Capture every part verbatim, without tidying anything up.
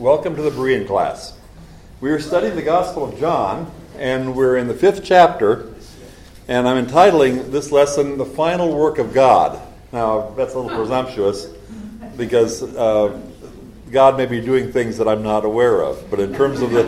Welcome to the Berean class. We are studying the Gospel of John, and we're in the fifth chapter, and I'm entitling this lesson, The Final Work of God. Now, that's a little presumptuous, because uh, God may be doing things that I'm not aware of, but in terms of the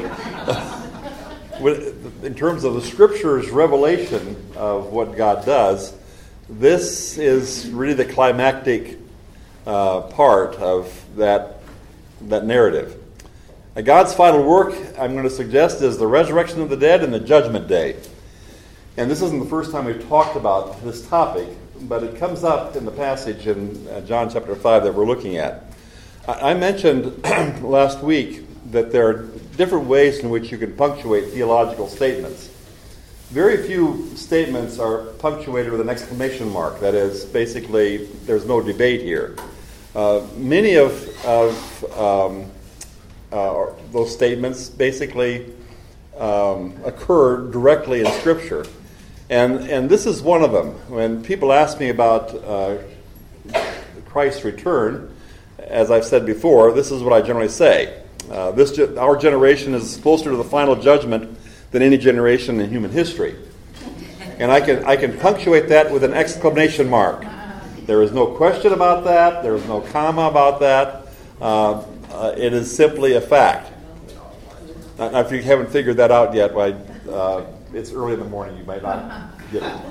in terms of the Scripture's revelation of what God does, this is really the climactic uh, part of that, that narrative. Uh, God's final work, I'm going to suggest, is the resurrection of the dead and the judgment day. And this isn't the first time we've talked about this topic, but it comes up in the passage in uh, John chapter five that we're looking at. I, I mentioned last week that there are different ways in which you can punctuate theological statements. Very few statements are punctuated with an exclamation mark. That is, basically, there's no debate here. Uh, many of, of um, uh, those statements basically um, occur directly in Scripture. And, and this is one of them. When people ask me about uh, Christ's return, as I've said before, this is what I generally say. Uh, this ge- our generation is closer to the final judgment than any generation in human history. And I can I can punctuate that with an exclamation mark. There is no question about that. There is no comma about that. Uh, uh, it is simply a fact. Now, if you haven't figured that out yet, why, uh, it's early in the morning. You might not get it.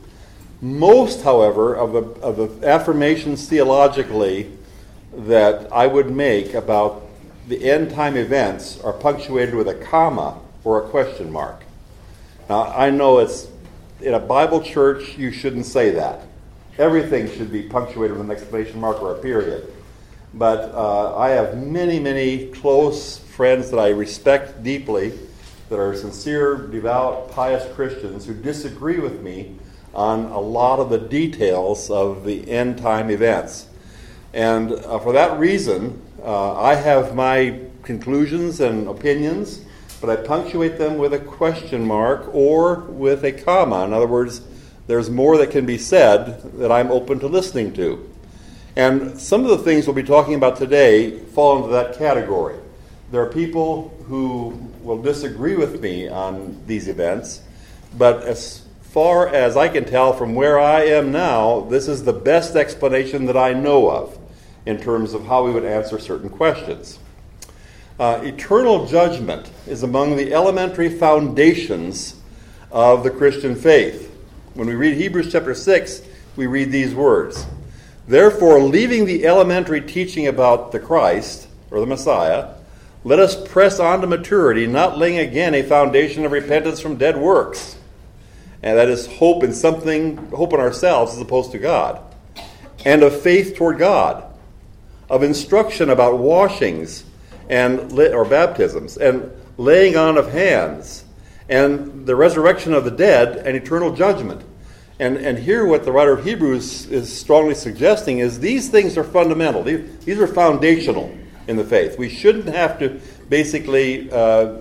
Most, however, of the of the affirmations theologically that I would make about the end time events are punctuated with a comma or a question mark. Now, I know it's in a Bible church, you shouldn't say that. Everything should be punctuated with an exclamation mark or a period. But uh, I have many, many close friends that I respect deeply, that are sincere, devout, pious Christians who disagree with me on a lot of the details of the end time events. And uh, for that reason, uh, I have my conclusions and opinions, but I punctuate them with a question mark or with a comma. In other words, there's more that can be said that I'm open to listening to. And some of the things we'll be talking about today fall into that category. There are people who will disagree with me on these events, but as far as I can tell from where I am now, this is the best explanation that I know of in terms of how we would answer certain questions. Uh, eternal judgment is among the elementary foundations of the Christian faith. When we read Hebrews chapter six, we read these words: "Therefore, leaving the elementary teaching about the Christ, or the Messiah, let us press on to maturity, not laying again a foundation of repentance from dead works." And that is hope in something, hope in ourselves as opposed to God. "And of faith toward God, of instruction about washings, and or baptisms, and laying on of hands, and the resurrection of the dead, and eternal judgment." And and here what the writer of Hebrews is strongly suggesting is these things are fundamental. These, these are foundational in the faith. We shouldn't have to basically uh,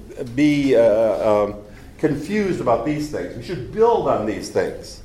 be uh, um, confused about these things. We should build on these things.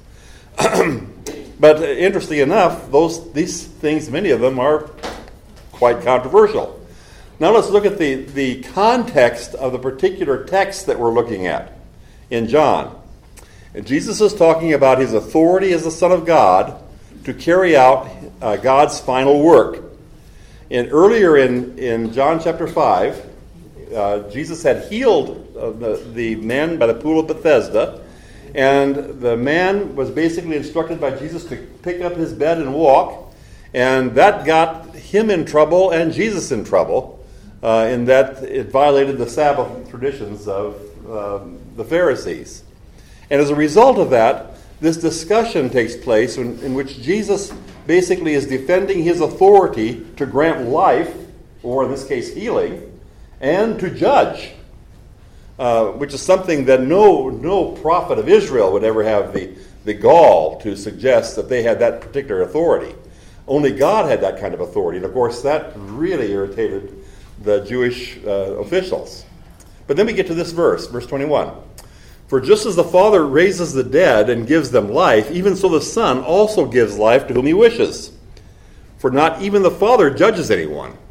But uh, interestingly enough, those these things, many of them are quite controversial. Now let's look at the, the context of the particular text that we're looking at in John. And Jesus is talking about his authority as the Son of God to carry out uh, God's final work. And earlier in, in John chapter five, uh, Jesus had healed uh, the, the man by the pool of Bethesda, and the man was basically instructed by Jesus to pick up his bed and walk, and that got him in trouble and Jesus in trouble. Uh, in that it violated the Sabbath traditions of um, the Pharisees. And as a result of that, this discussion takes place in, in which Jesus basically is defending his authority to grant life, or in this case healing, and to judge, uh, which is something that no, no prophet of Israel would ever have the, the gall to suggest that they had that particular authority. Only God had that kind of authority. And of course, that really irritated the Jewish uh, officials. But then we get to this verse, verse twenty-one. "For just as the Father raises the dead and gives them life, even so the Son also gives life to whom he wishes. For not even the Father judges anyone,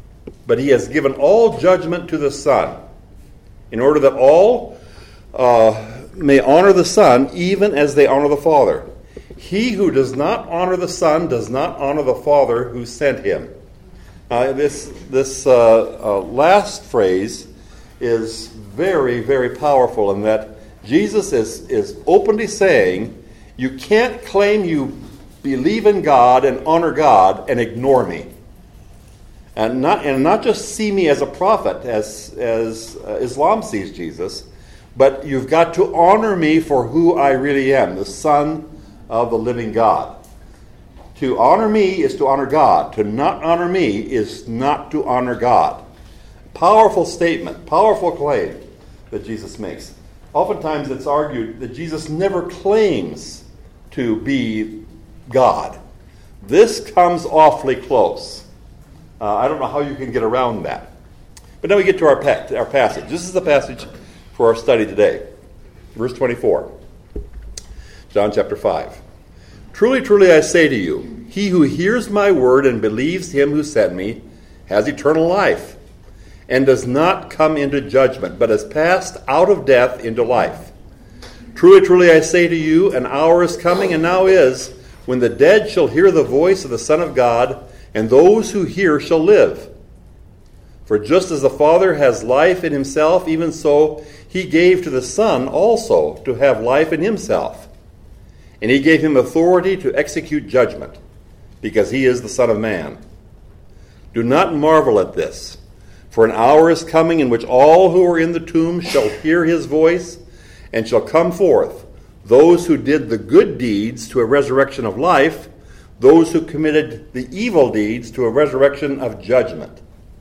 but he has given all judgment to the Son, in order that all uh, may honor the Son, even as they honor the Father. He who does not honor the Son does not honor the Father who sent him. Uh, this this uh, uh, last phrase is very, very powerful in that Jesus is, is openly saying, you can't claim you believe in God and honor God and ignore me. And not and not just see me as a prophet, as, as uh, Islam sees Jesus, but you've got to honor me for who I really am, the Son of the living God. To honor me is to honor God. To not honor me is not to honor God. Powerful statement, powerful claim that Jesus makes. Oftentimes it's argued that Jesus never claims to be God. This comes awfully close. Uh, I don't know how you can get around that. But now we get to our, pa- our passage. This is the passage for our study today. Verse twenty-four. John chapter five. Truly, truly, I say to you, he who hears my word and believes him who sent me has eternal life, and does not come into judgment, but has passed out of death into life. Truly, truly, I say to you, an hour is coming, and now is, when the dead shall hear the voice of the Son of God, and those who hear shall live. For just as the Father has life in himself, even so he gave to the Son also to have life in himself. And he gave him authority to execute judgment, because he is the Son of Man. Do not marvel at this, for an hour is coming in which all who are in the tomb shall hear his voice, and shall come forth, those who did the good deeds to a resurrection of life, those who committed the evil deeds to a resurrection of judgment.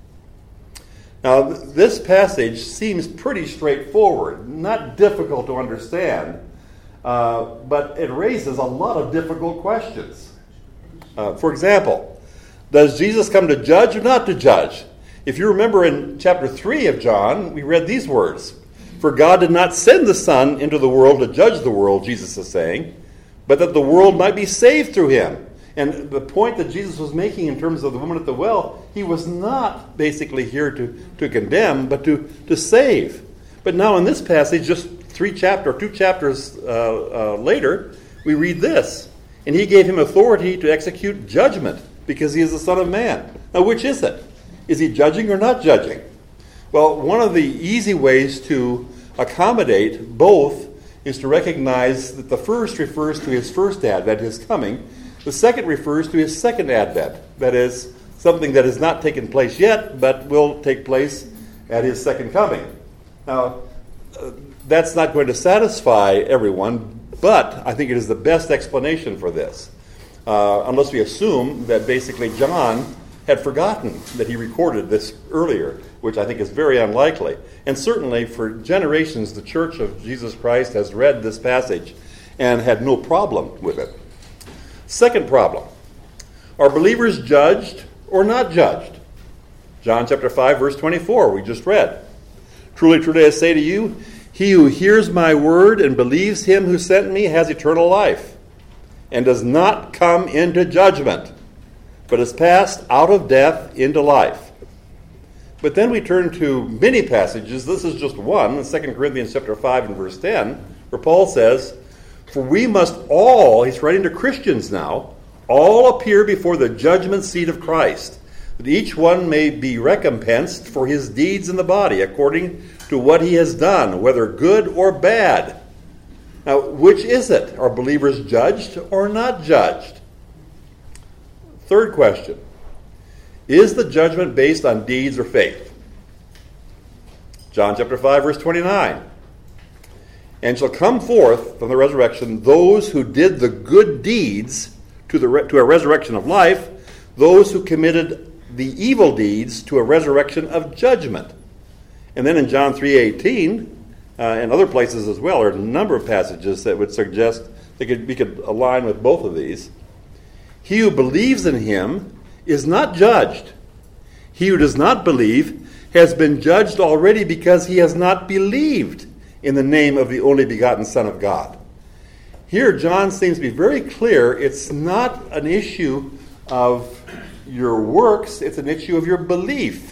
Now, this passage seems pretty straightforward, not difficult to understand, uh, but it raises a lot of difficult questions. Uh, for example, does Jesus come to judge or not to judge? If you remember in chapter three of John, we read these words. For God did not send the Son into the world to judge the world, Jesus is saying, but that the world might be saved through him. And the point that Jesus was making in terms of the woman at the well, he was not basically here to, to condemn, but to, to save. But now in this passage, just three chapter, two chapters uh, uh, later, we read this. And he gave him authority to execute judgment, because he is the Son of Man. Now, which is it? Is he judging or not judging? Well, one of the easy ways to accommodate both is to recognize that the first refers to his first advent, his coming. The second refers to his second advent. That is, something that has not taken place yet, but will take place at his second coming. Now, uh, that's not going to satisfy everyone, but I think it is the best explanation for this. Uh, unless we assume that basically John had forgotten that he recorded this earlier, which I think is very unlikely. And certainly for generations, the Church of Jesus Christ has read this passage and had no problem with it. Second problem, are believers judged or not judged? John chapter five, verse twenty-four, we just read. Truly, truly, I say to you, he who hears my word and believes him who sent me has eternal life, and does not come into judgment, but is passed out of death into life. But then we turn to many passages. This is just one, in Second Corinthians chapter five and verse ten, where Paul says, for we must all, he's writing to Christians now, all appear before the judgment seat of Christ, that each one may be recompensed for his deeds in the body, according to what he has done, whether good or bad. Now, which is it? Are believers judged or not judged? Third question, is the judgment based on deeds or faith? John chapter five, verse twenty-nine. And shall come forth from the resurrection those who did the good deeds to, the re- to a resurrection of life, those who committed the evil deeds to a resurrection of judgment. And then in John three eighteen, uh, and other places as well, there are a number of passages that would suggest that could, we could align with both of these. He who believes in him is not judged. He who does not believe has been judged already, because he has not believed in the name of the only begotten Son of God. Here, John seems to be very clear. It's not an issue of your works, it's an issue of your belief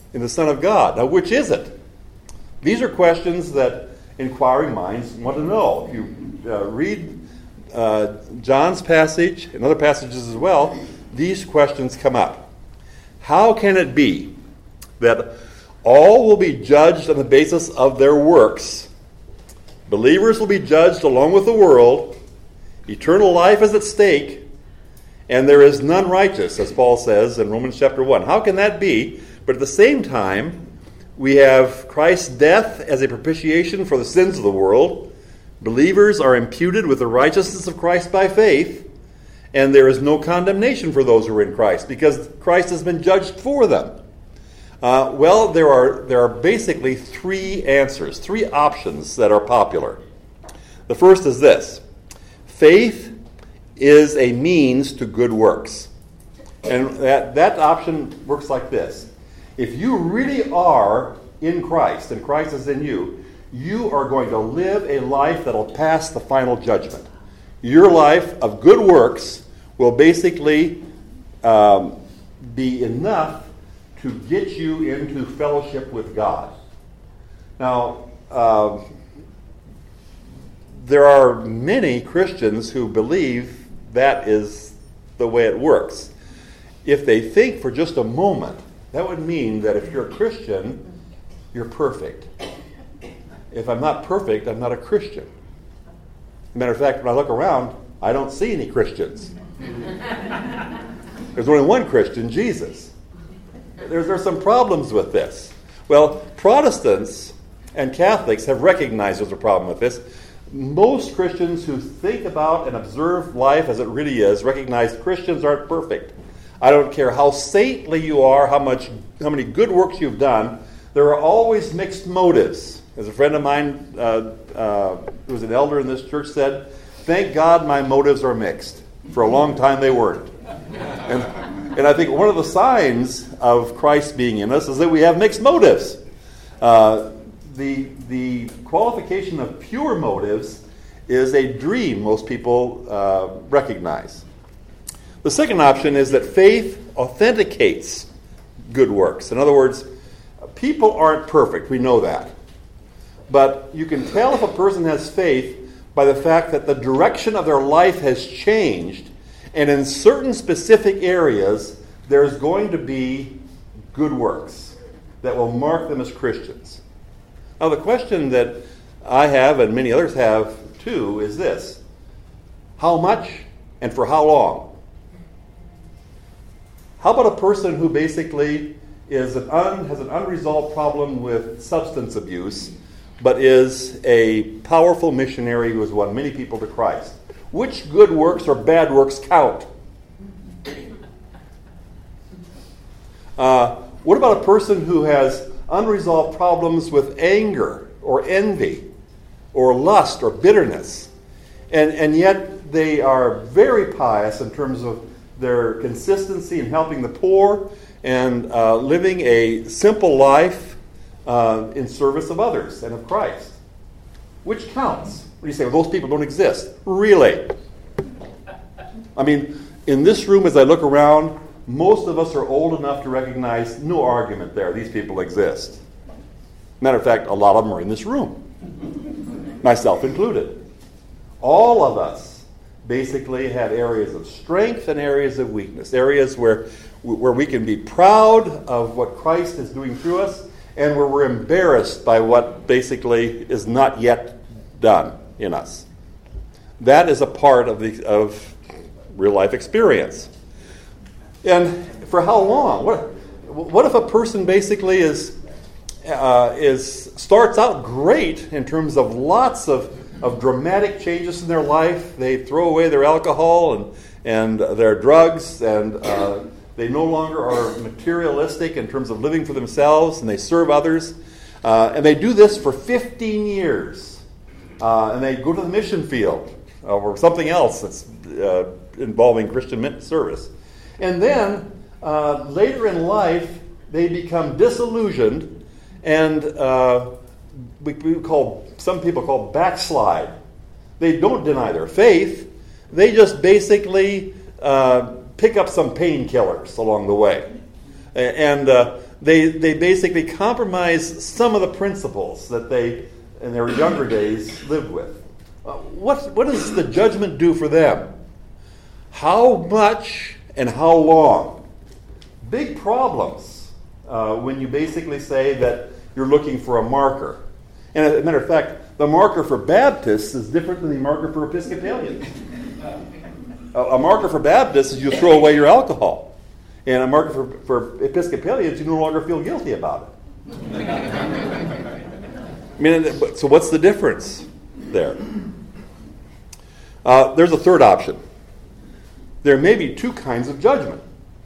in the Son of God? Now, which is it? These are questions that inquiring minds want to know. If you uh, read uh, John's passage and other passages as well, these questions come up. How can it be that all will be judged on the basis of their works? Believers will be judged along with the world. Eternal life is at stake, and there is none righteous, as Paul says in Romans chapter one. How can that be? But at the same time, we have Christ's death as a propitiation for the sins of the world. Believers are imputed with the righteousness of Christ by faith, and there is no condemnation for those who are in Christ, because Christ has been judged for them. Uh, well, there are there are basically three answers, three options that are popular. The first is this: faith is a means to good works. And that, that option works like this. If you really are in Christ, and Christ is in you, you are going to live a life that will pass the final judgment. Your life of good works will basically um, be enough to get you into fellowship with God. Now, uh, there are many Christians who believe that is the way it works. If they think for just a moment, that would mean that if you're a Christian, you're perfect. If I'm not perfect, I'm not a Christian. As a matter of fact, when I look around, I don't see any Christians. There's only one Christian, Jesus. There's, there's some problems with this. Well, Protestants and Catholics have recognized there's a problem with this. Most Christians who think about and observe life as it really is recognize Christians aren't perfect. I don't care how saintly you are, how much, how many good works you've done, there are always mixed motives. As a friend of mine uh, uh, who was an elder in this church said, "Thank God my motives are mixed." For a long time they weren't. And, and I think one of the signs of Christ being in us is that we have mixed motives. Uh, the, the qualification of pure motives is a dream most people uh, recognize. The second option is that faith authenticates good works. In other words, people aren't perfect. We know that. But you can tell if a person has faith by the fact that the direction of their life has changed, and in certain specific areas, there's going to be good works that will mark them as Christians. Now, the question that I have, and many others have too, is this: how much and for how long? How about a person who basically is an un, has an unresolved problem with substance abuse, but is a powerful missionary who has won many people to Christ? Which good works or bad works count? Uh, what about a person who has unresolved problems with anger or envy or lust or bitterness, and, and yet they are very pious in terms of their consistency in helping the poor and uh, living a simple life uh, in service of others and of Christ? Which counts? What do you say? Well, those people don't exist. Really? I mean, in this room, as I look around, most of us are old enough to recognize no argument there. These people exist. Matter of fact, a lot of them are in this room, myself included. All of us basically have areas of strength and areas of weakness, areas where, where we can be proud of what Christ is doing through us, and where we're embarrassed by what basically is not yet done in us. That is a part of the of real life experience. And for how long? What what if a person basically is uh, is starts out great in terms of lots of of dramatic changes in their life? They throw away their alcohol and and their drugs, and uh, they no longer are materialistic in terms of living for themselves, and they serve others, uh, and they do this for fifteen years. Uh, and they go to the mission field uh, or something else that's uh, involving Christian service. And then uh, later in life, they become disillusioned, and uh, we, we call some people call backslide. They don't deny their faith; they just basically uh, pick up some painkillers along the way, and uh, they they basically compromise some of the principles that they, in their younger days, lived with. Uh, what what does the judgment do for them? How much and how long? Big problems uh, when you basically say that you're looking for a marker. And as a matter of fact, the marker for Baptists is different than the marker for Episcopalians. a, a marker for Baptists is you throw away your alcohol. And a marker for, for Episcopalians, you no longer feel guilty about it. I mean, so what's the difference there? Uh, there's a third option. There may be two kinds of judgment.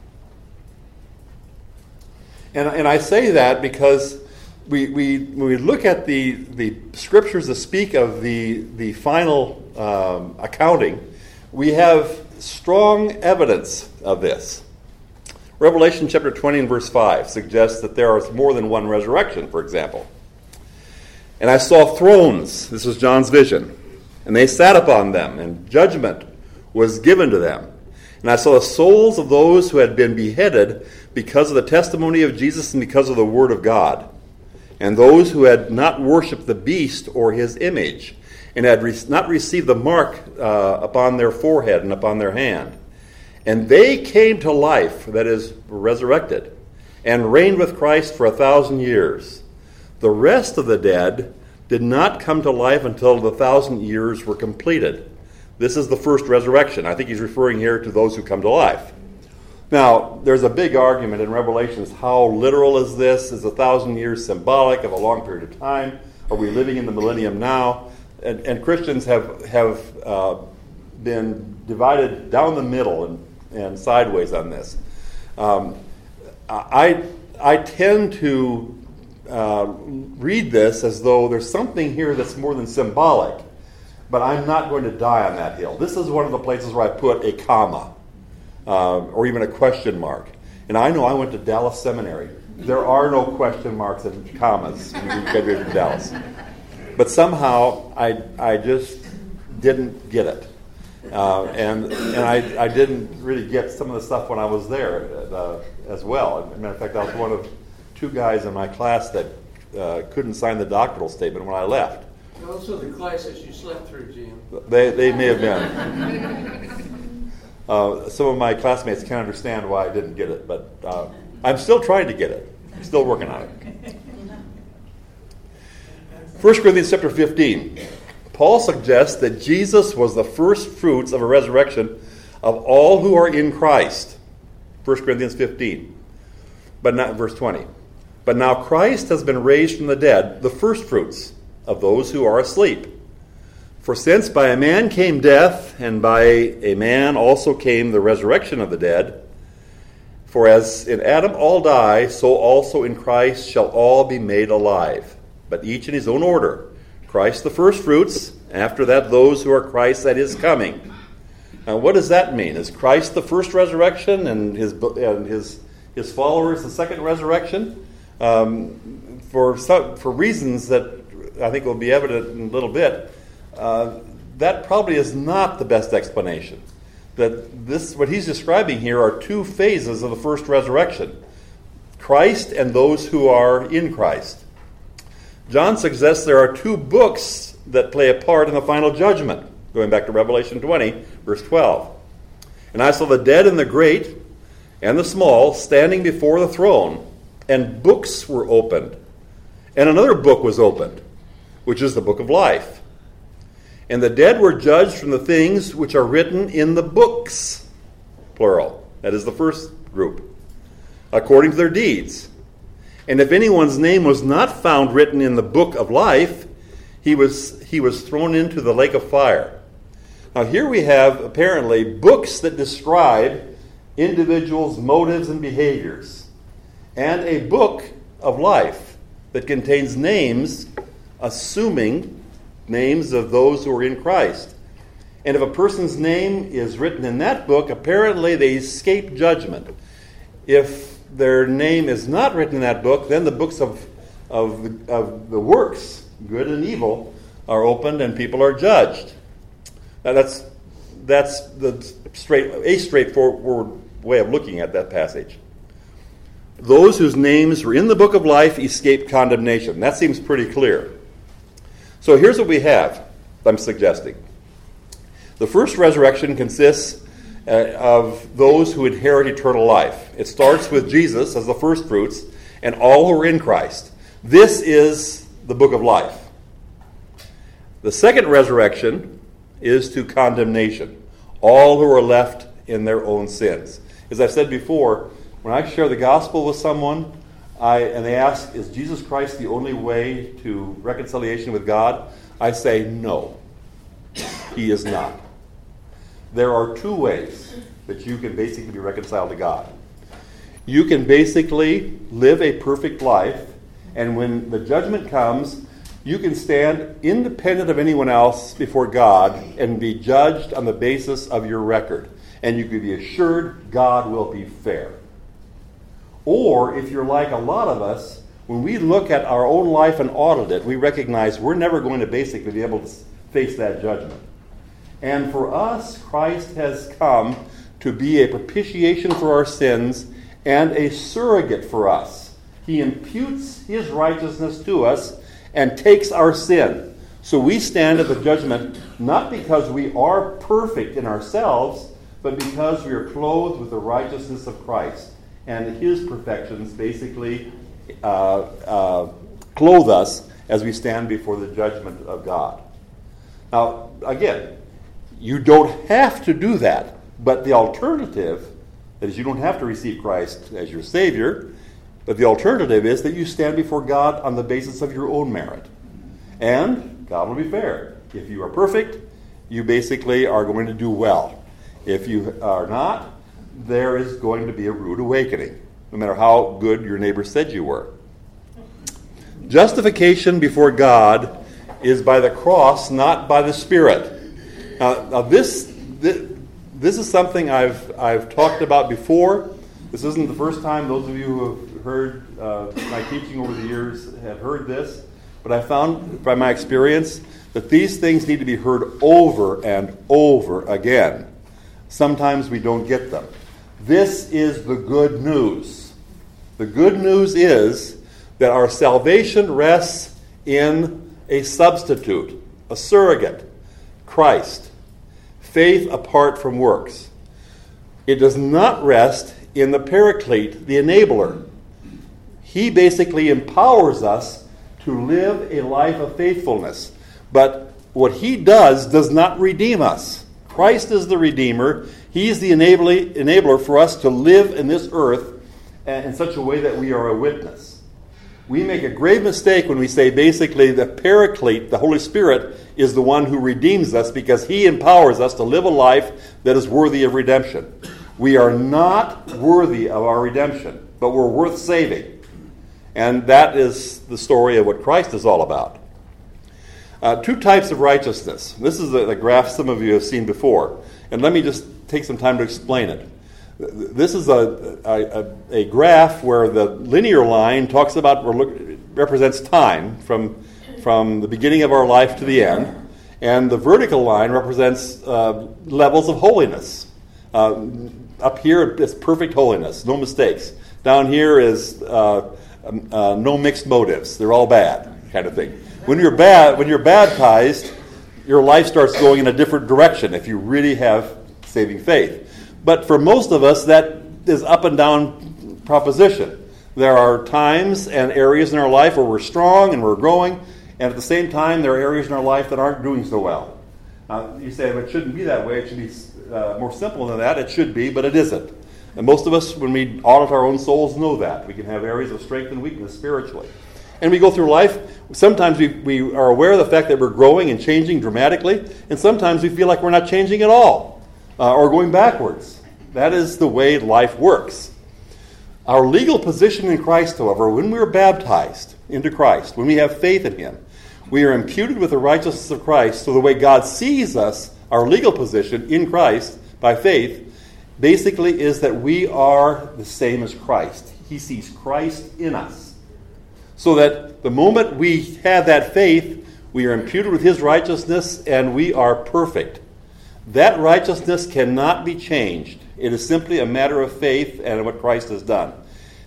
And, and I say that because we, we when we look at the, the scriptures that speak of the, the final um, accounting, we have strong evidence of this. Revelation chapter twenty and verse five suggests that there is more than one resurrection, for example. And I saw thrones, this was John's vision, and they sat upon them, and judgment was given to them. And I saw the souls of those who had been beheaded because of the testimony of Jesus and because of the word of God, and those who had not worshipped the beast or his image, and had re- not received the mark uh, upon their forehead and upon their hand. And they came to life, that is, resurrected, and reigned with Christ for a thousand years. The rest of the dead did not come to life until the thousand years were completed. This is the first resurrection. I think he's referring here to those who come to life. Now, there's a big argument in Revelations. How literal is this? Is a thousand years symbolic of a long period of time? Are we living in the millennium now? And, and Christians have, have uh, been divided down the middle and and sideways on this. Um, I I tend to uh, read this as though there's something here that's more than symbolic, but I'm not going to die on that hill. This is one of the places where I put a comma uh, or even a question mark. And I know I went to Dallas Seminary. There are no question marks and commas when you graduate from Dallas. But somehow I I just didn't get it. Uh, and and I, I didn't really get some of the stuff when I was there uh, as well. As a matter of fact, I was one of two guys in my class that uh, couldn't sign the doctoral statement when I left. Also the classes you slept through, Jim. They, they may have been. Uh, some of my classmates can't understand why I didn't get it, but uh, I'm still trying to get it. I'm still working on it. First Corinthians chapter fifteen. Paul suggests that Jesus was the first fruits of a resurrection of all who are in Christ. First Corinthians fifteen, but not verse twenty. But now Christ has been raised from the dead, the first fruits of those who are asleep. For since by a man came death, and by a man also came the resurrection of the dead, for as in Adam all die, so also in Christ shall all be made alive, but each in his own order. Christ the first fruits, after that those who are Christ at his coming. Now what does that mean? Is Christ the first resurrection and his and his his followers the second resurrection? Um, for some, for reasons that I think will be evident in a little bit, uh, that probably is not the best explanation. That this what he's describing here are two phases of the first resurrection: Christ and those who are in Christ. John suggests there are two books that play a part in the final judgment, going back to Revelation twenty, verse twelve. And I saw the dead and the great and the small standing before the throne, and books were opened. And another book was opened, which is the book of life. And the dead were judged from the things which are written in the books, plural. That is the first group, according to their deeds. And if anyone's name was not found written in the book of life, he was he was thrown into the lake of fire. Now here we have apparently books that describe individuals' motives and behaviors, and a book of life that contains names, assuming names of those who are in Christ. And if a person's name is written in that book, apparently they escape judgment. If their name is not written in that book, then the books of, of, of the works, good and evil, are opened and people are judged. Now that's that's the straight a straightforward way of looking at that passage. those whose names were in the book of life escaped condemnation. That seems pretty clear. So here's what we have, I'm suggesting. The first resurrection consists uh, of those who inherit eternal life. It starts with Jesus as the first fruits and all who are in Christ. This is the book of life. The second resurrection is to condemnation. All who are left in their own sins. As I've said before, when I share the gospel with someone I, and they ask, is Jesus Christ the only way to reconciliation with God? I say, no, he is not. There are two ways that you can basically be reconciled to God. You can basically live a perfect life, and when the judgment comes, you can stand independent of anyone else before God and be judged on the basis of your record. And you can be assured God will be fair. Or if you're like a lot of us, when we look at our own life and audit it, we recognize we're never going to basically be able to face that judgment. And for us, Christ has come to be a propitiation for our sins and a surrogate for us. He imputes his righteousness to us and takes our sin. So we stand at the judgment not because we are perfect in ourselves, but because we are clothed with the righteousness of Christ. And his perfections basically uh, uh, clothe us as we stand before the judgment of God. Now, again, you don't have to do that, but the alternative, that is, you don't have to receive Christ as your Savior, but the alternative is that you stand before God on the basis of your own merit. And God will be fair. If you are perfect, you basically are going to do well. If you are not, there is going to be a rude awakening, no matter how good your neighbor said you were. Justification before God is by the cross, not by the Spirit. Now, now this, this this is something I've I've talked about before. This isn't the first time those of you who have heard uh, my teaching over the years have heard this, but I found by my experience that these things need to be heard over and over again. Sometimes we don't get them. This is the good news. The good news is that our salvation rests in a substitute, a surrogate, Christ. Faith apart from works. It does not rest in the paraclete, the enabler. He basically empowers us to live a life of faithfulness. But what he does does not redeem us. Christ is the Redeemer. He's the enabler for us to live in this earth in such a way that we are a witness. We make a grave mistake when we say basically the Paraclete, the Holy Spirit, is the one who redeems us because he empowers us to live a life that is worthy of redemption. We are not worthy of our redemption, but we're worth saving. And that is the story of what Christ is all about. Uh, two types of righteousness. This is a, a graph some of you have seen before. And let me just take some time to explain it. This is a, a, a graph where the linear line talks about, or look, represents time from, from the beginning of our life to the end. And the vertical line represents uh, levels of holiness. Uh, up here is perfect holiness, no mistakes. Down here is uh, uh, no mixed motives. They're all bad, kind of thing. When you're bad, when you're baptized, your life starts going in a different direction if you really have saving faith. But for most of us, that is up and down proposition. There are times and areas in our life where we're strong and we're growing, and at the same time, there are areas in our life that aren't doing so well. Now, you say, well, it shouldn't be that way. It should be uh, more simple than that. It should be, but it isn't. And most of us, when we audit our own souls, know that. We can have areas of strength and weakness spiritually. And we go through life, sometimes we, we are aware of the fact that we're growing and changing dramatically, and sometimes we feel like we're not changing at all, uh, or going backwards. That is the way life works. Our legal position in Christ, however, when we are baptized into Christ, when we have faith in him, we are imputed with the righteousness of Christ, so the way God sees us, our legal position in Christ, by faith, basically is that we are the same as Christ. He sees Christ in us. So that the moment we have that faith, we are imputed with his righteousness and we are perfect. That righteousness cannot be changed. It is simply a matter of faith and what Christ has done.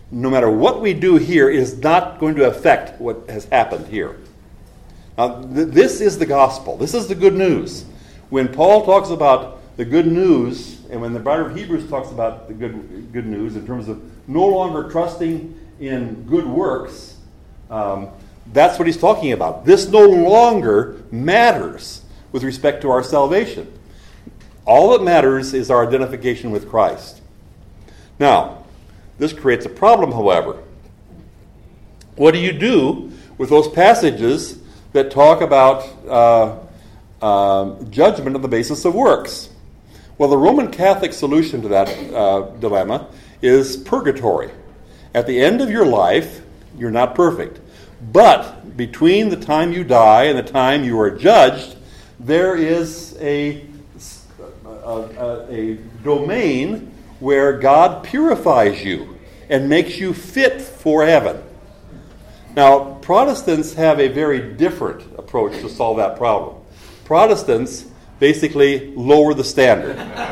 no matter what we do here, it is not going to affect what has happened here. Now, th- this is the gospel. This is the good news. When Paul talks about the good news, and when the writer of Hebrews talks about the good, good news in terms of no longer trusting in good works, um, that's what he's talking about. This no longer matters with respect to our salvation. All that matters is our identification with Christ. Now, this creates a problem, however. What do you do with those passages that talk about uh, uh, judgment on the basis of works? Well, the Roman Catholic solution to that uh, dilemma is purgatory. At the end of your life, you're not perfect. But between the time you die and the time you are judged, there is a, a, a, a domain where God purifies you and makes you fit for heaven. Now, Protestants have a very different approach to solve that problem. Protestants basically lower the standard.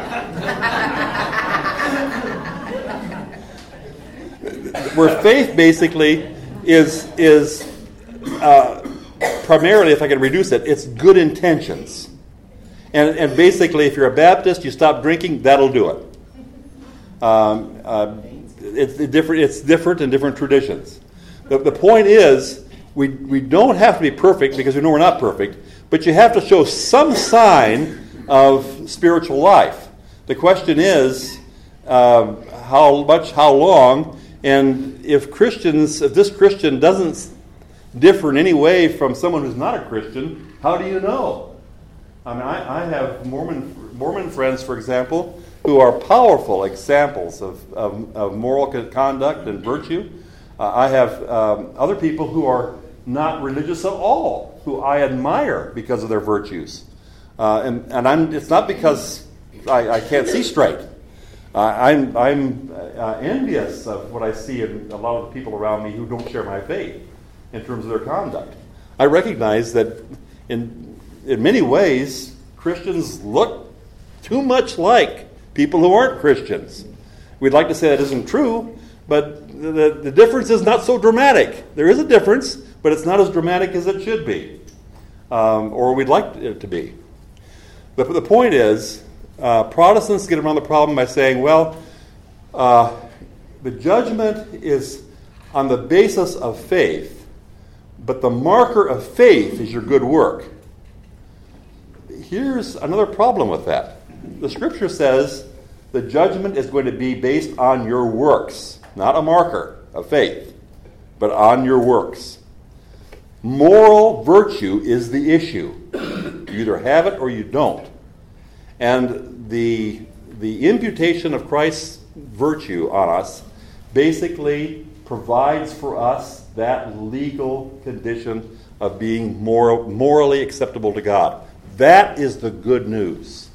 Where faith basically is, is uh, primarily, if I can reduce it, it's good intentions. And, and basically, if you're a Baptist, you stop drinking, that'll do it. Um, uh, it's, different, it's different in different traditions. The, the point is, we, we don't have to be perfect because we know we're not perfect, but you have to show some sign of spiritual life. The question is, uh, how much, how long, and if Christians, if this Christian doesn't differ in any way from someone who's not a Christian, how do you know? I mean, I, I have Mormon Mormon friends, for example, who are powerful examples of, of, of moral conduct and virtue. Uh, I have um, other people who are not religious at all, who I admire because of their virtues. Uh, and and I'm, it's not because I, I can't see straight. Uh, I'm, I'm uh, envious of what I see in a lot of the people around me who don't share my faith in terms of their conduct. I recognize that in, in many ways, Christians look too much like people who aren't Christians. We'd like to say that isn't true, but the, the difference is not so dramatic. There is a difference, but it's not as dramatic as it should be, um, or we'd like it to be. But the point is, uh, Protestants get around the problem by saying, well, uh, the judgment is on the basis of faith, but the marker of faith is your good work. Here's another problem with that. The Scripture says the judgment is going to be based on your works, not a marker of faith, but on your works. Moral virtue is the issue. You either have it or you don't. And the, the imputation of Christ's virtue on us basically provides for us that legal condition of being moral, morally acceptable to God. That is the good news.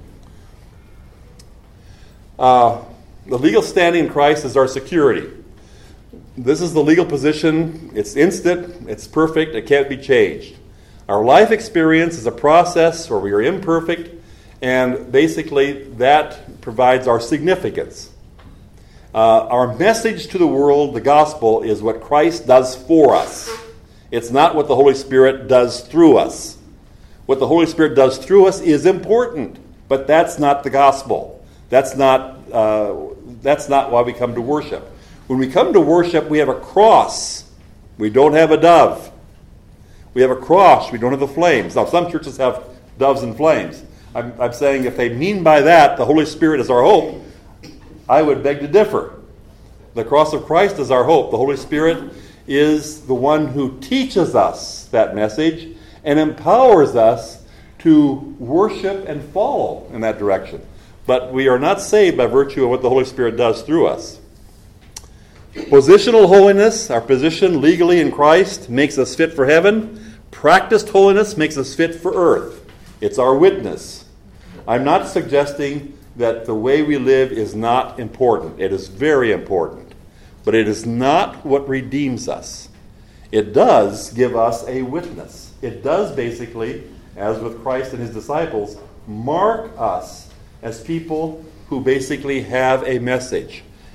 Uh, the legal standing in Christ is our security. This is the legal position. It's instant. It's perfect. It can't be changed. Our life experience is a process where we are imperfect, and basically that provides our significance. Uh, our message to the world, the gospel, is what Christ does for us. It's not what the Holy Spirit does through us. What the Holy Spirit does through us is important, but that's not the gospel. That's not, uh, that's not why we come to worship. When we come to worship, we have a cross. We don't have a dove. We have a cross. We don't have the flames. Now, some churches have doves and flames. I'm, I'm saying if they mean by that the Holy Spirit is our hope, I would beg to differ. The cross of Christ is our hope. The Holy Spirit is the one who teaches us that message and empowers us to worship and follow in that direction. But we are not saved by virtue of what the Holy Spirit does through us. Positional holiness, our position legally in Christ, makes us fit for heaven. Practiced holiness makes us fit for earth. It's our witness. I'm not suggesting that the way we live is not important. It is very important. But it is not what redeems us. It does give us a witness. It does basically, as with Christ and his disciples, mark us as people who basically have a message.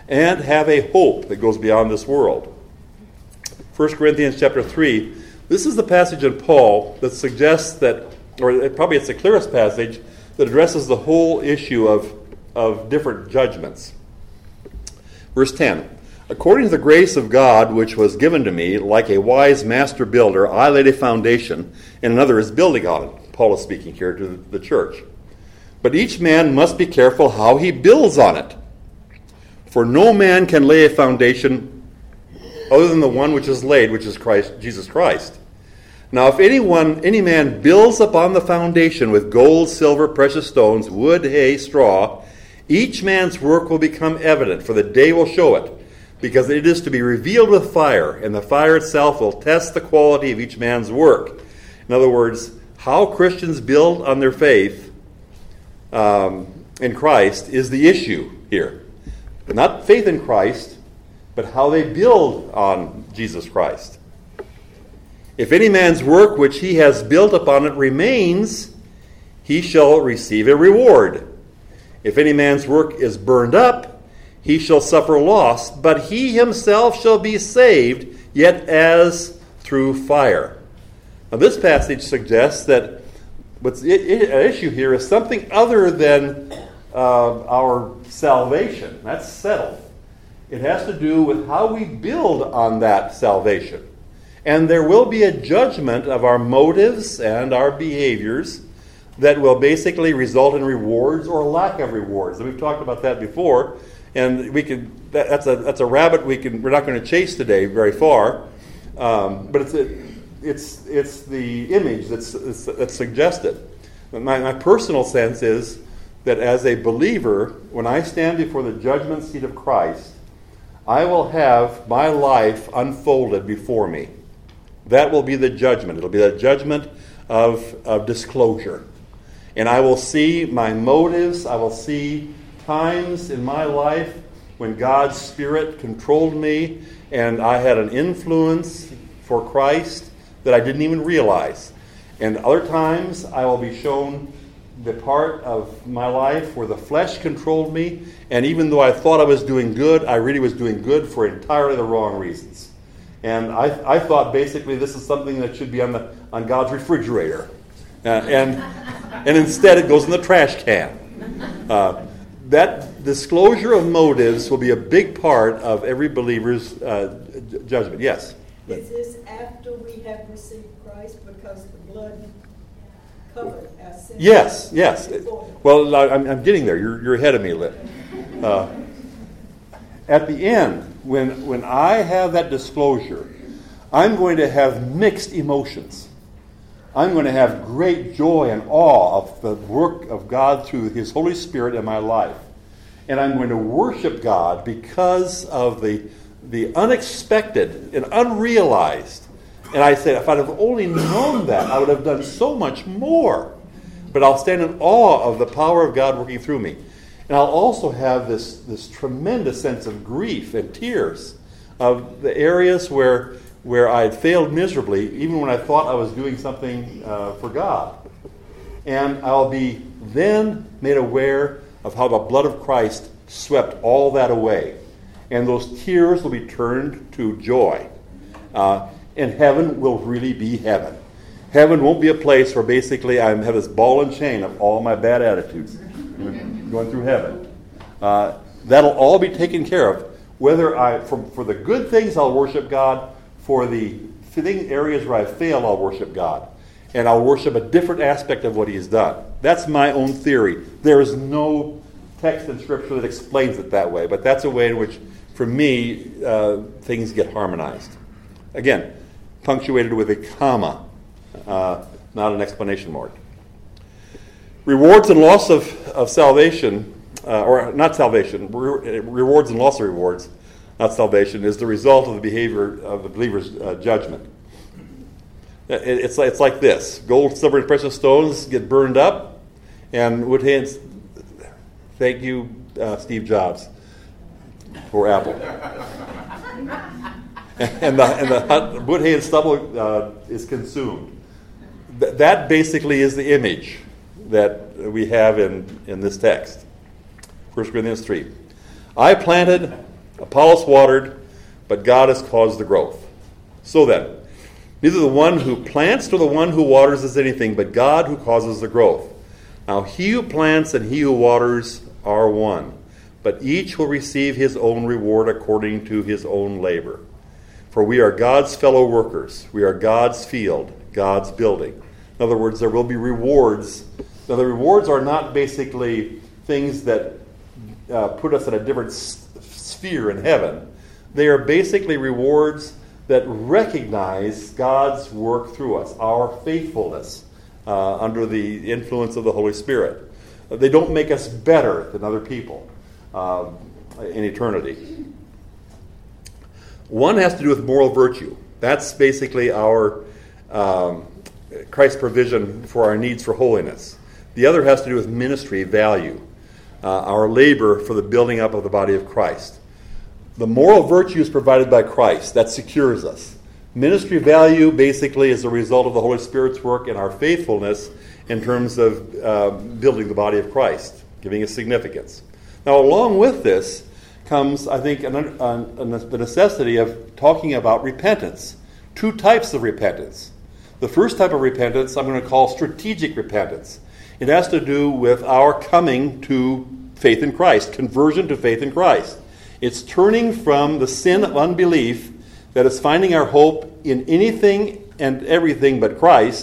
and have a hope that goes beyond this world. First Corinthians chapter three, this is the passage in Paul that suggests that, or it, probably it's the clearest passage that addresses the whole issue of, of different judgments. Verse ten, according to the grace of God which was given to me, like a wise master builder, I laid a foundation, and another is building on it. Paul is speaking here to the church. But each man must be careful how he builds on it. For no man can lay a foundation other than the one which is laid, which is Christ, Jesus Christ. Now if anyone, any man builds upon the foundation with gold, silver, precious stones, wood, hay, straw, each man's work will become evident, for the day will show it, because it is to be revealed with fire, and the fire itself will test the quality of each man's work. In other words, how Christians build on their faith um, in Christ is the issue here. Not faith in Christ, but how they build on Jesus Christ. If any man's work which he has built upon it remains, he shall receive a reward. If any man's work is burned up, he shall suffer loss, but he himself shall be saved, yet as through fire. Now this passage suggests that what's an issue here is something other than uh, our salvation. That's settled. It has to do with how we build on that salvation. And there will be a judgment of our motives and our behaviors that will basically result in rewards or lack of rewards. And we've talked about that before, and we can that, that's a that's a rabbit we can we're not going to chase today very far. Um, but it's a, it's it's the image that's that's, that's suggested. My, my personal sense is that as a believer, when I stand before the judgment seat of Christ, I will have my life unfolded before me. That will be the judgment. It'll be the judgment of, of disclosure. And I will see my motives. I will see times in my life when God's Spirit controlled me and I had an influence for Christ that I didn't even realize. And other times I will be shown the part of my life where the flesh controlled me, and even though I thought I was doing good, I really was doing good for entirely the wrong reasons. And I, I thought basically this is something that should be on the on God's refrigerator, uh, and and instead it goes in the trash can. Uh, that disclosure of motives will be a big part of every believer's uh, judgment. Yes. Is this after we have received Christ because the blood covered our sins? Yes, yes. Well, I'm, I'm getting there. You're, you're ahead of me, Lit. Uh, at the end, when when I have that disclosure, I'm going to have mixed emotions. I'm going to have great joy and awe of the work of God through His Holy Spirit in my life. And I'm going to worship God because of the, the unexpected and unrealized. And I said, if I'd have only known that, I would have done so much more. But I'll stand in awe of the power of God working through me. And I'll also have this, this tremendous sense of grief and tears of the areas where where I had failed miserably, even when I thought I was doing something uh, for God. And I'll be then made aware of how the blood of Christ swept all that away. And those tears will be turned to joy. Uh, and heaven will really be heaven. Heaven won't be a place where basically I have this ball and chain of all my bad attitudes going through heaven. Uh, that'll all be taken care of. Whether I, for, for the good things, I'll worship God. For the fitting areas where I fail, I'll worship God. And I'll worship a different aspect of what He has done. That's my own theory. There is no text in Scripture that explains it that way. But that's a way in which, for me, uh, things get harmonized. Again, punctuated with a comma, uh, not an exclamation mark. Rewards and loss of, of salvation, uh, or not salvation, re- rewards and loss of rewards, not salvation, is the result of the behavior of the believer's uh, judgment. It, it's, like, it's like this. Gold, silver, and precious stones get burned up, and wood, hay, and... Thank you, uh, Steve Jobs, for Apple. and the, and the wood, hay, and stubble uh, is consumed. Th- that basically is the image that we have in, in this text. First Corinthians three. I planted, Apollos watered, but God has caused the growth. So then, neither the one who plants nor the one who waters is anything, but God who causes the growth. Now he who plants and he who waters are one, but each will receive his own reward according to his own labor. For we are God's fellow workers. We are God's field, God's building. In other words, there will be rewards. Now the rewards are not basically things that uh, put us in a different s- sphere in heaven. They are basically rewards that recognize God's work through us, our faithfulness uh, under the influence of the Holy Spirit. They don't make us better than other people uh, in eternity. One has to do with moral virtue. That's basically our um, Christ's provision for our needs for holiness. The other has to do with ministry value, uh, our labor for the building up of the body of Christ. The moral virtue is provided by Christ. That secures us. Ministry value basically is a result of the Holy Spirit's work and our faithfulness in terms of uh, building the body of Christ, giving it significance. Now, along with this comes, I think, an, an, an, the necessity of talking about repentance. Two types of repentance. The first type of repentance I'm going to call strategic repentance. It has to do with our coming to faith in Christ, conversion to faith in Christ. It's turning from the sin of unbelief that is finding our hope in anything and everything but Christ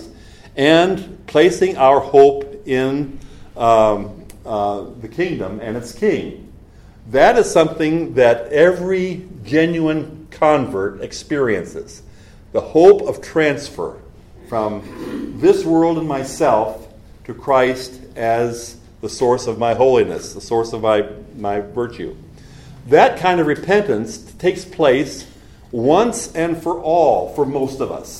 and placing our hope in um, uh, the kingdom and its king. That is something that every genuine convert experiences. The hope of transfer from this world and myself to Christ as the source of my holiness, the source of my, my virtue. That kind of repentance takes place once and for all for most of us.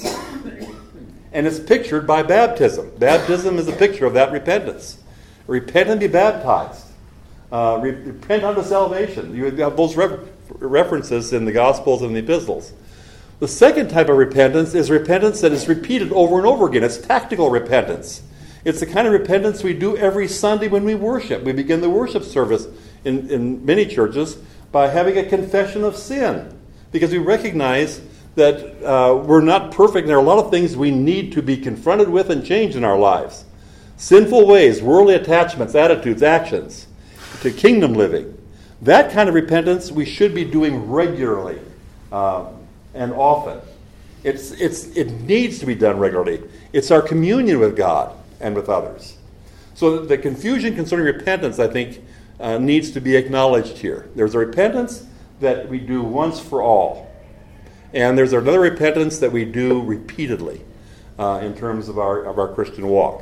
And it's pictured by baptism. Baptism is a picture of that repentance. Repent and be baptized. Uh, re- repent unto salvation. You have those re- references in the Gospels and the Epistles. The second type of repentance is repentance that is repeated over and over again. It's tactical repentance. It's the kind of repentance we do every Sunday when we worship. We begin the worship service in, in many churches by having a confession of sin, because we recognize that uh, we're not perfect. There are a lot of things we need to be confronted with and change in our lives. Sinful ways, worldly attachments, attitudes, actions, to kingdom living. That kind of repentance we should be doing regularly uh, and often. It's, it's, it needs to be done regularly. It's our communion with God and with others. So the confusion concerning repentance, I think, uh, needs to be acknowledged here. There's a repentance that we do once for all. And there's another repentance that we do repeatedly uh, in terms of our, of our Christian walk.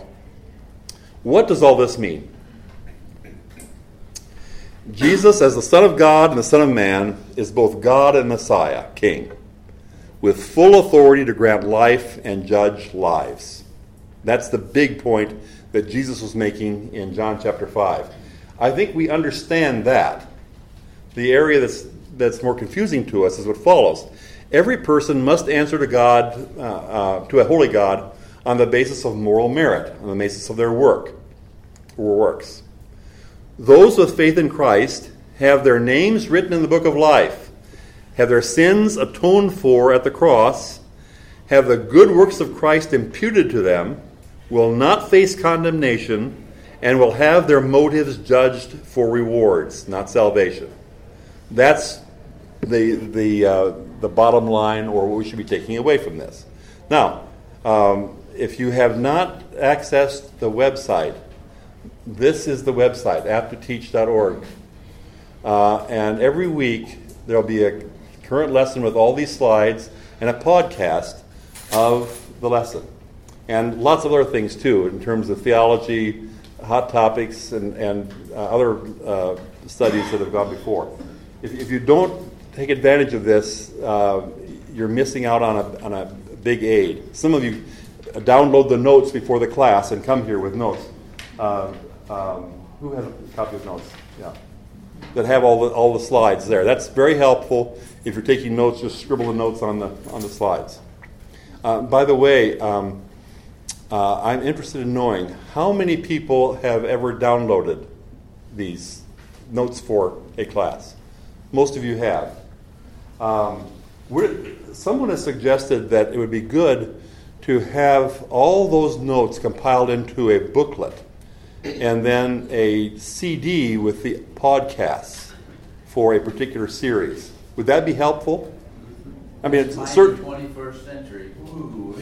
What does all this mean? Jesus, as the Son of God and the Son of Man, is both God and Messiah, King, with full authority to grant life and judge lives. That's the big point that Jesus was making in John chapter five. I think we understand that. The area that's that's more confusing to us is what follows. Every person must answer to God, uh, uh, to a holy God, on the basis of moral merit, on the basis of their work or works. Those with faith in Christ have their names written in the book of life, have their sins atoned for at the cross, have the good works of Christ imputed to them, will not face condemnation, and will have their motives judged for rewards, not salvation. That's the the uh, the bottom line, or what we should be taking away from this. Now, um, if you have not accessed the website, this is the website, apt to teach dot org. Uh, and every week there will be a current lesson with all these slides and a podcast of the lesson. And lots of other things too, in terms of theology, hot topics, and, and uh, other uh, studies that have gone before. If, if you don't take advantage of this, uh, you're missing out on a, on a big aid. Some of you download the notes before the class and come here with notes. Uh, um, who has a copy of notes? Yeah, that have all the all the slides there. That's very helpful. If you're taking notes, just scribble the notes on the on the slides. Uh, by the way, um, uh, I'm interested in knowing how many people have ever downloaded these notes for a class. Most of you have. Um, we're, someone has suggested that it would be good to have all those notes compiled into a booklet and then a C D with the podcasts for a particular series. Would that be helpful? I mean, it's certain. twenty-first century. Ooh.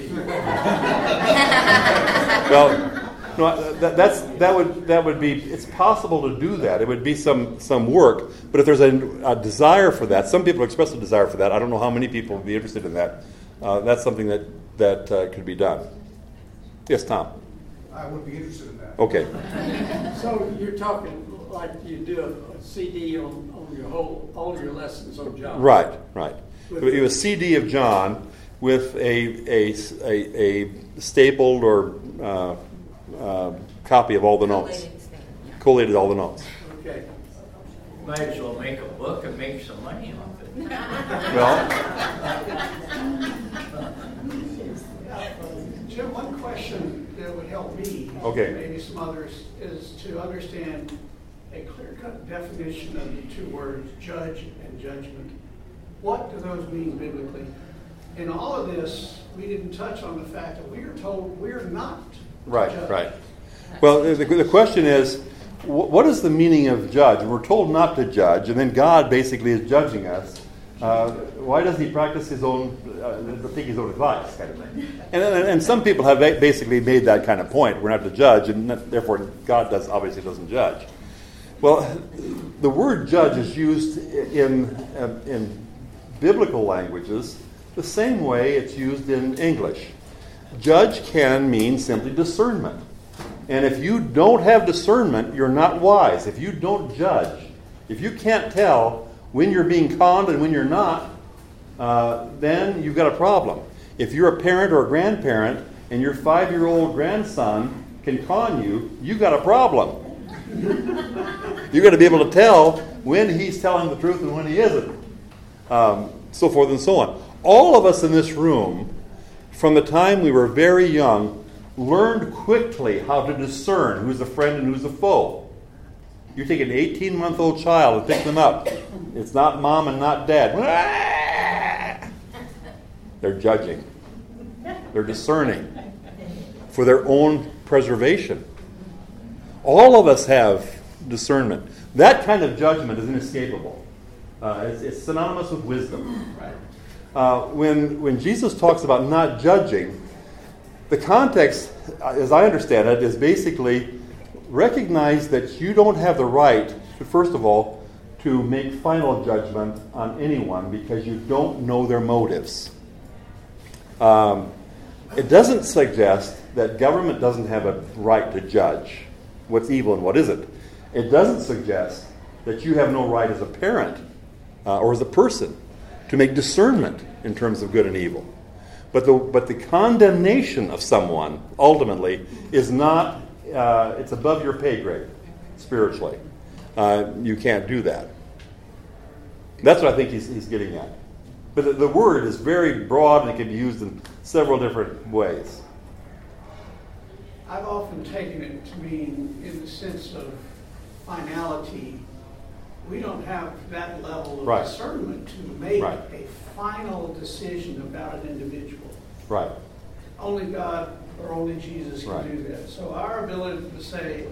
Well, no, that, that's that would that would be. It's possible to do that. It would be some some work, but if there's a, a desire for that, some people express a desire for that. I don't know how many people would be interested in that. Uh, that's something that that uh, could be done. Yes, Tom. I would be interested in that. Okay. So you're talking like you do a, a C D on, on your whole, all your lessons on John. Right, right. It was a C D of John with a a, a, a stapled or uh, uh, copy of all the notes. Collated all the notes. Okay. Might as well make a book and make some money off it. Well, Jim, one question that would help me, Okay. maybe some others, is to understand a clear-cut definition of the two words, judge and judgment. What do those mean biblically? In all of this, we didn't touch on the fact that we are told we're not to right, judge. right. Well, the, the question is, wh- what is the meaning of judge? We're told not to judge, and then God basically is judging us. Uh, why does he practice his own, uh, take his own advice, kind of thing? And, and, and some people have basically made that kind of point. We're not to judge, and therefore God does obviously doesn't judge. Well, the word judge is used in in biblical languages the same way it's used in English. Judge can mean simply discernment. And if you don't have discernment, you're not wise. If you don't judge, if you can't tell when you're being conned and when you're not, uh, then you've got a problem. If you're a parent or a grandparent and your five-year-old grandson can con you, you've got a problem. You've got to be able to tell when he's telling the truth and when he isn't. Um, so forth and so on. All of us in this room, from the time we were very young, learned quickly how to discern who's a friend and who's a foe. You take an eighteen-month-old child and pick them up. It's not mom and not dad. They're judging. They're discerning for their own preservation. All of us have discernment. That kind of judgment is inescapable. Uh, it's, it's synonymous with wisdom. Uh, when, when Jesus talks about not judging, the context, as I understand it, is basically recognize that you don't have the right to, first of all, to make final judgment on anyone because you don't know their motives. Um, it doesn't suggest that government doesn't have a right to judge what's evil and what isn't. It doesn't suggest that you have no right as a parent uh, or as a person to make discernment in terms of good and evil. But the but the condemnation of someone ultimately is not, uh, it's above your pay grade spiritually. Uh, you can't do that. That's what I think he's, he's getting at. But the, the word is very broad and it can be used in several different ways. I've often taken it to mean in the sense of finality. We don't have that level of Right. discernment to make Right. a final decision about an individual. Right. Only God or only Jesus can Right. do that. So our ability to say,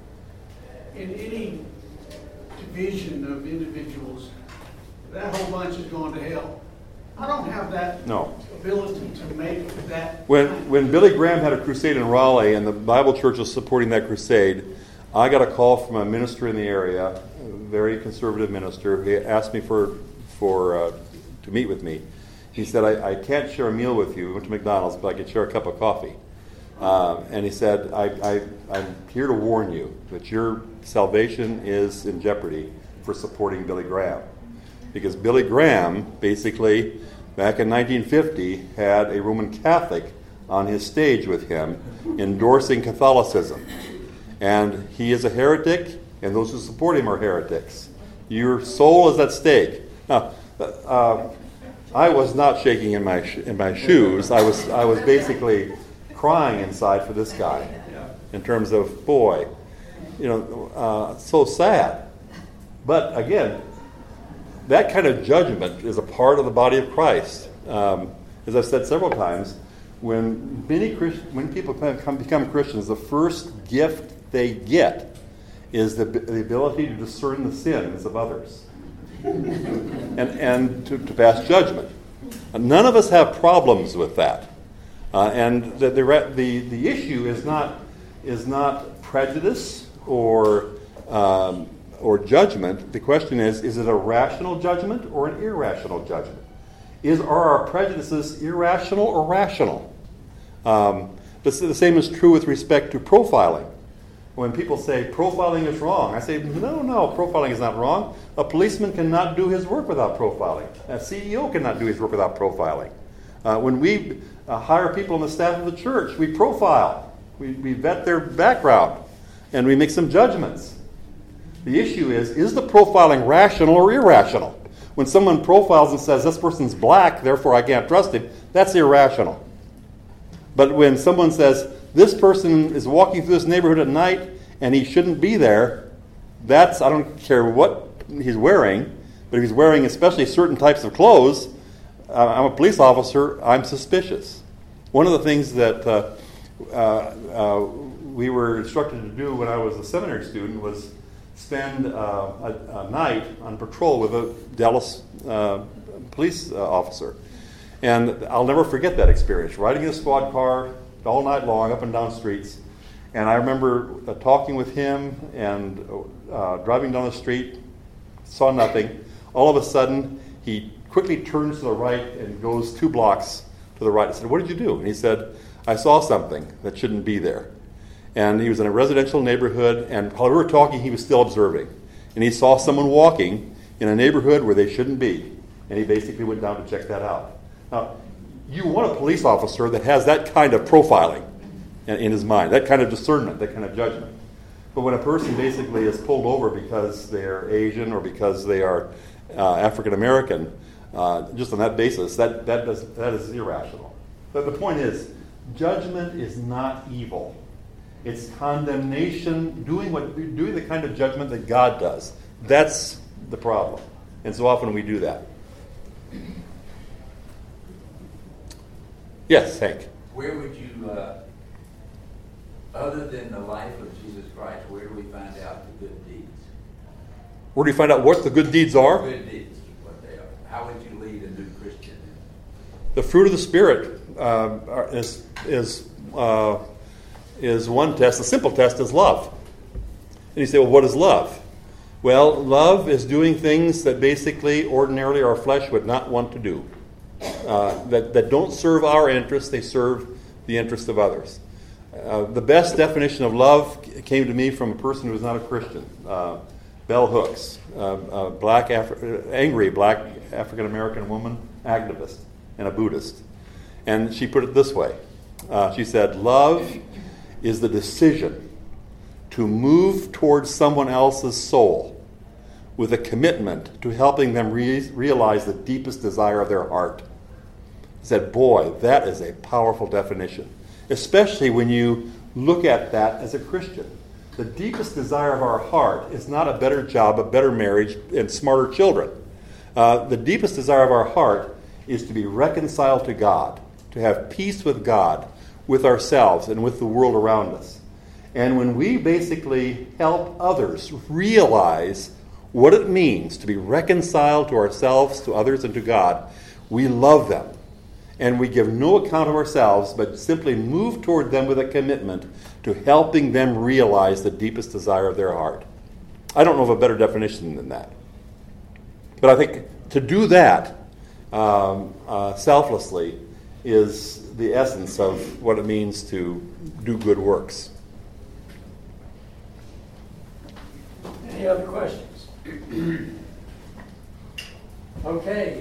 in any division of individuals, that whole bunch is going to hell. I don't have that No. ability to make that. When when Billy Graham had a crusade in Raleigh and the Bible Church was supporting that crusade, I got a call from a minister in the area, a very conservative minister. He asked me for for uh, to meet with me. He said, I, I can't share a meal with you. We went to McDonald's, but I could share a cup of coffee. Uh, and he said, I, I, I'm here to warn you that your salvation is in jeopardy for supporting Billy Graham. Because Billy Graham, basically, back in nineteen fifty, had a Roman Catholic on his stage with him endorsing Catholicism. And he is a heretic, and those who support him are heretics. Your soul is at stake. Now, uh, I was not shaking in my sh- in my shoes. I was I was basically crying inside for this guy, in terms of, boy, you know, uh, so sad. But again, that kind of judgment is a part of the body of Christ. Um, as I've said several times, when many Christ, when people come, become Christians, the first gift they get is the, the ability to discern the sins of others and, and to, to pass judgment. None of us have problems with that. Uh, and the, the, the, the issue is not, is not prejudice or, um, or judgment. The question is, is it a rational judgment or an irrational judgment? Is, are our prejudices irrational or rational? Um, the, the same is true with respect to profiling. When people say profiling is wrong, I say, no, no, profiling is not wrong. A policeman cannot do his work without profiling. A C E O cannot do his work without profiling. Uh, when we uh, hire people on the staff of the church, we profile. We, we vet their background, and we make some judgments. The issue is, is the profiling rational or irrational? When someone profiles and says, this person's black, therefore I can't trust him, that's irrational. But when someone says, this person is walking through this neighborhood at night and he shouldn't be there, that's, I don't care what he's wearing, but if he's wearing especially certain types of clothes, uh, I'm a police officer, I'm suspicious. One of the things that uh, uh, uh, we were instructed to do when I was a seminary student was spend uh, a, a night on patrol with a Dallas uh, police uh, officer. And I'll never forget that experience, riding in a squad car all night long, up and down streets. And I remember uh, talking with him and uh, driving down the street, saw nothing. All of a sudden, he quickly turns to the right and goes two blocks to the right. I said, what did you do? And he said, I saw something that shouldn't be there. And he was in a residential neighborhood, and while we were talking, he was still observing. And he saw someone walking in a neighborhood where they shouldn't be. And he basically went down to check that out. Now, you want a police officer that has that kind of profiling in, in his mind, that kind of discernment, that kind of judgment. But when a person basically is pulled over because they're Asian or because they are uh, African American, uh, just on that basis, that that, does, that is irrational. But the point is, judgment is not evil. It's condemnation, doing what doing the kind of judgment that God does. That's the problem. And so often we do that. Yes, Hank. Where would you, uh, other than the life of Jesus Christ, where do we find out the good deeds? Where do you find out what the good deeds are? Good deeds, what they are. How would you lead a new Christian? The fruit of the Spirit uh, is is uh, is one test. The simple test is love. And you say, well, what is love? Well, love is doing things that basically, ordinarily, our flesh would not want to do. Uh, that, that don't serve our interests, they serve the interests of others. Uh, the best definition of love came to me from a person who was not a Christian, uh, Bell Hooks, uh, a black Afri- angry black African-American woman, activist, and a Buddhist. And she put it this way. Uh, she said, love is the decision to move towards someone else's soul with a commitment to helping them re- realize the deepest desire of their heart. He said, boy, that is a powerful definition, especially when you look at that as a Christian. The deepest desire of our heart is not a better job, a better marriage, and smarter children. Uh, the deepest desire of our heart is to be reconciled to God, to have peace with God, with ourselves, and with the world around us. And when we basically help others realize what it means to be reconciled to ourselves, to others, and to God, we love them. And we give no account of ourselves, but simply move toward them with a commitment to helping them realize the deepest desire of their heart. I don't know of a better definition than that. But I think to do that um, uh, selflessly is the essence of what it means to do good works. Any other questions? Okay,